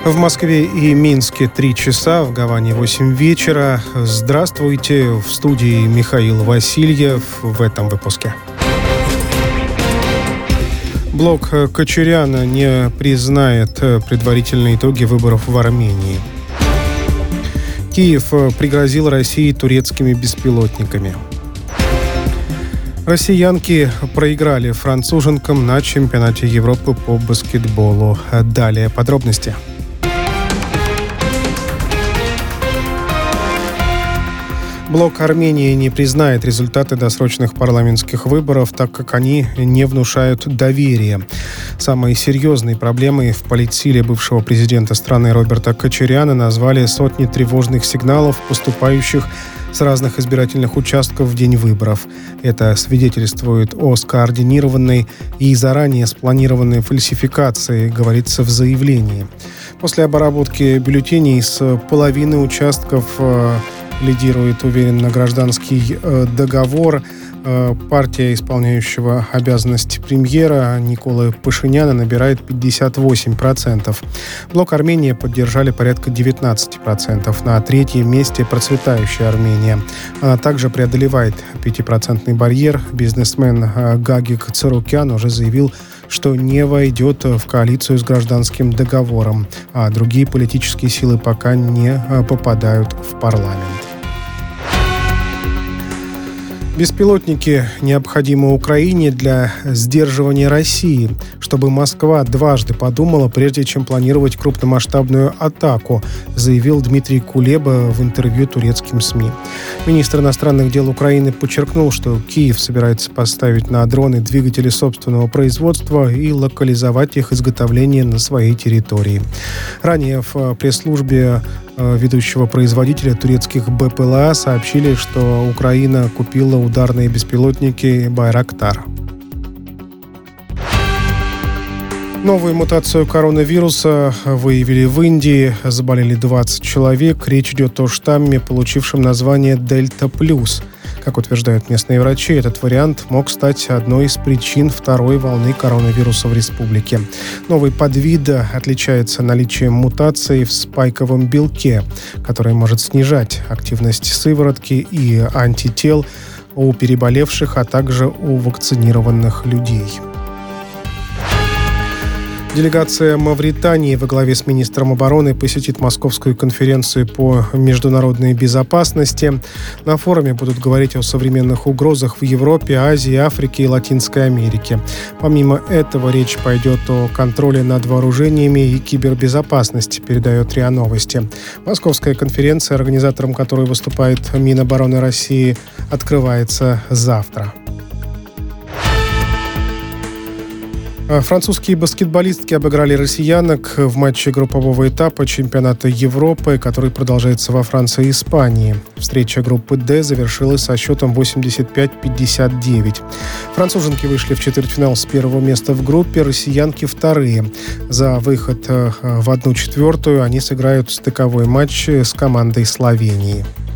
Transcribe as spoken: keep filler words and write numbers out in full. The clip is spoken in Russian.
В Москве и Минске три часа, в Гаване восемь вечера. Здравствуйте, в студии Михаил Васильев в этом выпуске. Блок Кочаряна не признает предварительные итоги выборов в Армении. Киев пригрозил России турецкими беспилотниками. Россиянки проиграли француженкам на чемпионате Европы по баскетболу. Далее подробности. Блок Армении не признает результаты досрочных парламентских выборов, так как они не внушают доверия. Самой серьезной проблемой в политсиле бывшего президента страны Роберта Кочаряна назвали сотни тревожных сигналов, поступающих с разных избирательных участков в день выборов. Это свидетельствует о скоординированной и заранее спланированной фальсификации, говорится в заявлении. После обработки бюллетеней с половины участков э, лидирует уверенно гражданский э, договор. Э, партия исполняющего обязанности премьера Николы Пашиняна набирает пятьдесят восемь процентов. Блок Армении поддержали порядка девятнадцать процентов. На третьем месте процветающая Армения. Она также преодолевает пятипроцентный барьер. Бизнесмен э, Гагик Царукян уже заявил, что не войдет в коалицию с гражданским договором, а другие политические силы пока не попадают в парламент. Беспилотники необходимы Украине для сдерживания России, чтобы Москва дважды подумала, прежде чем планировать крупномасштабную атаку, заявил Дмитрий Кулеба в интервью турецким СМИ. Министр иностранных дел Украины подчеркнул, что Киев собирается поставить на дроны двигатели собственного производства и локализовать их изготовление на своей территории. Ранее в пресс-службе ведущего производителя турецких БПЛА сообщили, что Украина купила ударные беспилотники «Байрактар». Новую мутацию коронавируса выявили в Индии. Заболели двадцать человек. Речь идет о штамме, получившем название «Дельта плюс». Как утверждают местные врачи, этот вариант мог стать одной из причин второй волны коронавируса в республике. Новый подвид отличается наличием мутации в спайковом белке, который может снижать активность сыворотки и антител у переболевших, а также у вакцинированных людей. Делегация Мавритании во главе с министром обороны посетит Московскую конференцию по международной безопасности. На форуме будут говорить о современных угрозах в Европе, Азии, Африке и Латинской Америке. Помимо этого, речь пойдет о контроле над вооружениями и кибербезопасности, передает РИА Новости. Московская конференция, организатором которой выступает Минобороны России, открывается завтра. Французские баскетболистки обыграли россиянок в матче группового этапа чемпионата Европы, который продолжается во Франции и Испании. Встреча группы «Д» завершилась со счетом восемьдесят пять пятьдесят девять. Француженки вышли в четвертьфинал с первого места в группе, россиянки вторые. За выход в одну четвертую они сыграют стыковой матч с командой Словении.